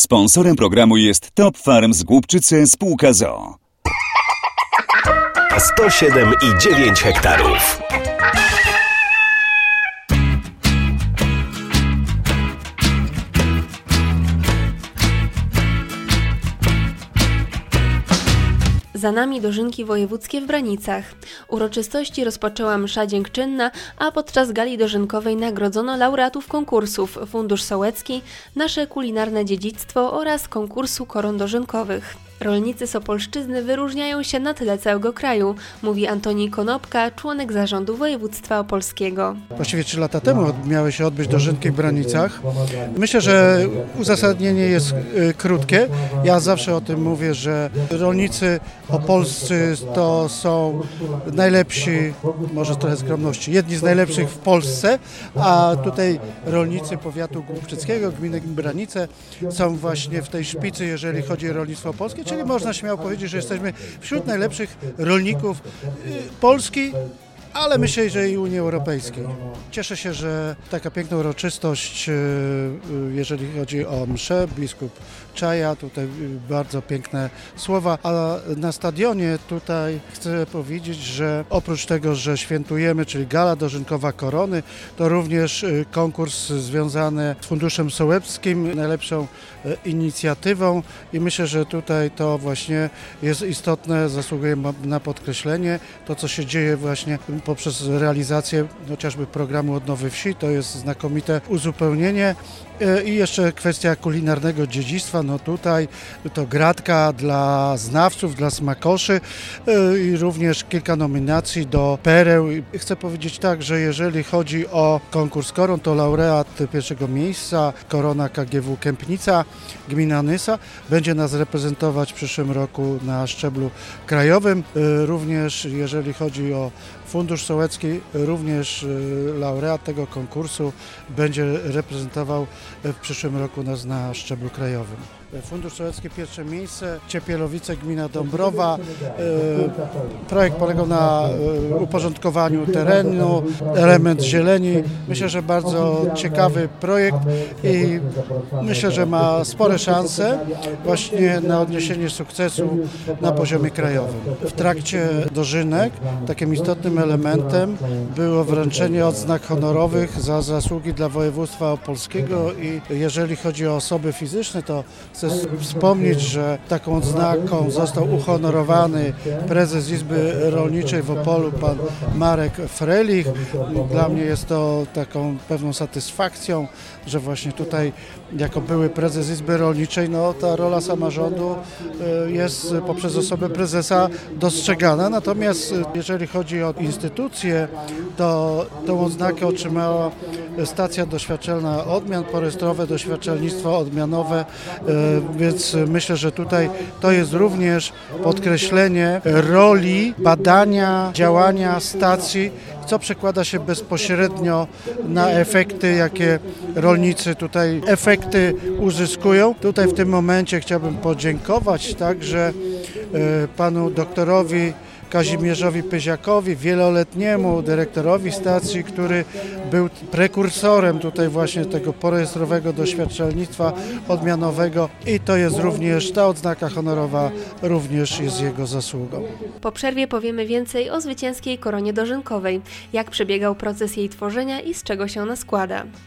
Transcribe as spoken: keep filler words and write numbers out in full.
Sponsorem programu jest Top Farm z Głubczyce spółka z o o. sto siedem i dziewięć hektarów. Za nami dożynki wojewódzkie w Branicach. Uroczystości rozpoczęła msza dziękczynna, a podczas gali dożynkowej nagrodzono laureatów konkursów Fundusz Sołecki, Nasze kulinarne dziedzictwo oraz konkursu koron dożynkowych. Rolnicy z Opolszczyzny wyróżniają się na tle całego kraju, mówi Antoni Konopka, członek zarządu województwa opolskiego. Właściwie trzy lata temu miały się odbyć dożynki w Branicach. Myślę, że uzasadnienie jest y, krótkie. Ja zawsze o tym mówię, że rolnicy opolscy to są najlepsi, może trochę skromności, jedni z najlepszych w Polsce, a tutaj rolnicy powiatu głubczyckiego, gminy Branice są właśnie w tej szpicy, jeżeli chodzi o rolnictwo polskie, czyli można śmiało powiedzieć, że jesteśmy wśród najlepszych rolników Polski, ale myślę, że i Unii Europejskiej. Cieszę się, że taka piękna uroczystość, jeżeli chodzi o mszę, biskup Czaja, tutaj bardzo piękne słowa, a na stadionie tutaj chcę powiedzieć, że oprócz tego, że świętujemy, czyli gala dożynkowa korony, to również konkurs związany z Funduszem Sołeckim, najlepszą inicjatywą i myślę, że tutaj to właśnie jest istotne, zasługuje na podkreślenie, to co się dzieje właśnie poprzez realizację chociażby programu Odnowy Wsi, to jest znakomite uzupełnienie. I jeszcze kwestia kulinarnego dziedzictwa, no tutaj to gratka dla znawców, dla smakoszy i również kilka nominacji do pereł. Chcę powiedzieć tak, że jeżeli chodzi o konkurs koron, to laureat pierwszego miejsca, korona K G W Kępnica, gmina Nysa, będzie nas reprezentować w przyszłym roku na szczeblu krajowym. Również jeżeli chodzi o Fundusz Sołecki, również laureat tego konkursu będzie reprezentował w przyszłym roku nas na szczeblu krajowym. Fundusz Sołecki pierwsze miejsce, Ciepielowice, gmina Dąbrowa. Projekt polegał na uporządkowaniu terenu, element zieleni. Myślę, że bardzo ciekawy projekt i myślę, że ma spore szanse właśnie na odniesienie sukcesu na poziomie krajowym. W trakcie dożynek takim istotnym elementem było wręczenie odznak honorowych za zasługi dla województwa opolskiego i jeżeli chodzi o osoby fizyczne, to chcę wspomnieć, że taką odznaką został uhonorowany prezes Izby Rolniczej w Opolu, pan Marek Frelich. Dla mnie jest to taką pewną satysfakcją, że właśnie tutaj jako były prezes Izby Rolniczej, no ta rola samorządu jest poprzez osobę prezesa dostrzegana. Natomiast jeżeli chodzi o instytucje, to tą odznakę otrzymała stacja doświadczalna odmian, porejestrowe doświadczalnictwo odmianowe, więc myślę, że tutaj to jest również podkreślenie roli badania, działania stacji, co przekłada się bezpośrednio na efekty, jakie rolnicy tutaj efekty uzyskują. Tutaj w tym momencie chciałbym podziękować także panu doktorowi Kazimierzowi Pyziakowi, wieloletniemu dyrektorowi stacji, który był prekursorem tutaj właśnie tego porejestrowego doświadczalnictwa odmianowego i to jest również, ta odznaka honorowa również jest jego zasługą. Po przerwie powiemy więcej o zwycięskiej koronie dożynkowej, jak przebiegał proces jej tworzenia i z czego się ona składa.